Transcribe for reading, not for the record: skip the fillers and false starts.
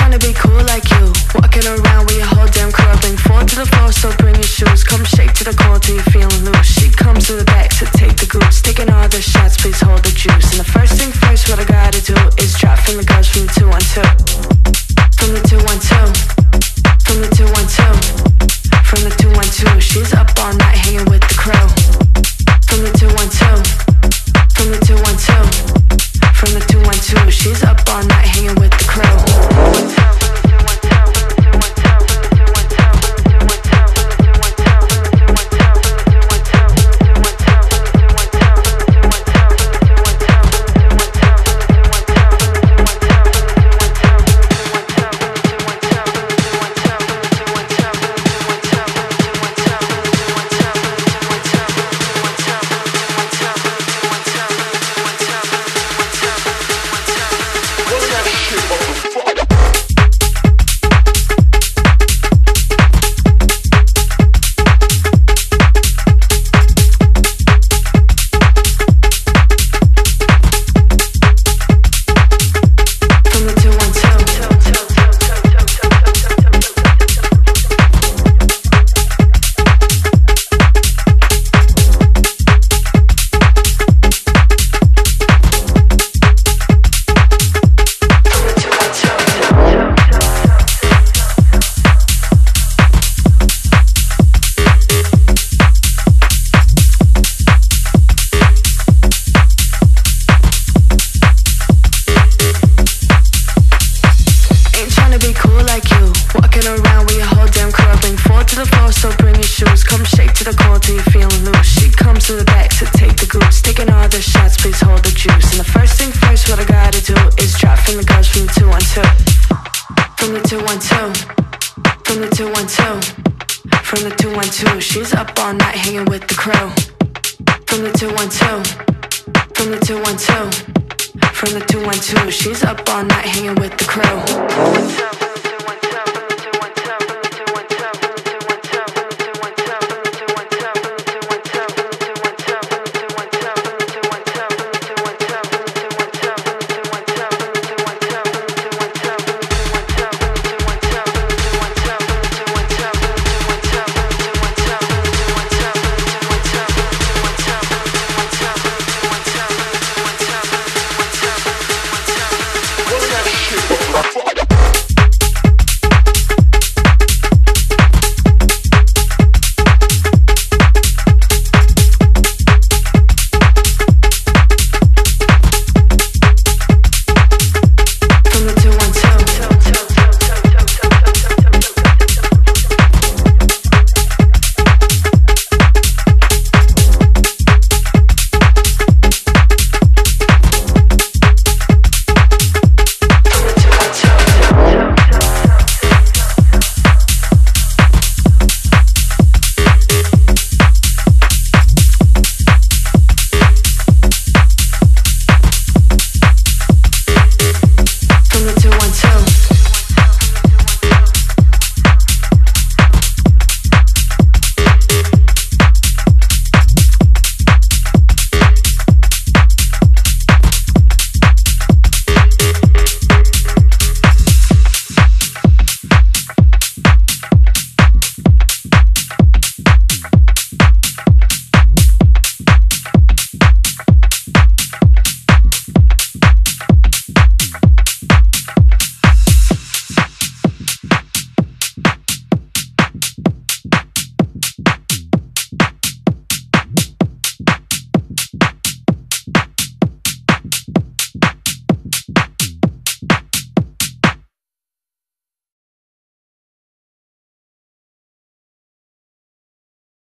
trying to be cool like you, walking around with your whole damn crew. Bring four to the floor, so bring your shoes. Come shake to the core till you're feeling loose. She comes to the back to take the goose. Taking all the shots, please hold the juice. And the first thing first, what I gotta do is drop from the girls from the 212. From the 212. From the 212. From the 212. She's up all night hanging with the crew. From the 212. From the 212. From the 212. She's up all night hanging with the crew. From the 212, she's up all night hanging with the crew. From the 212, from the 212, from the 212, she's up all night hanging with the crew.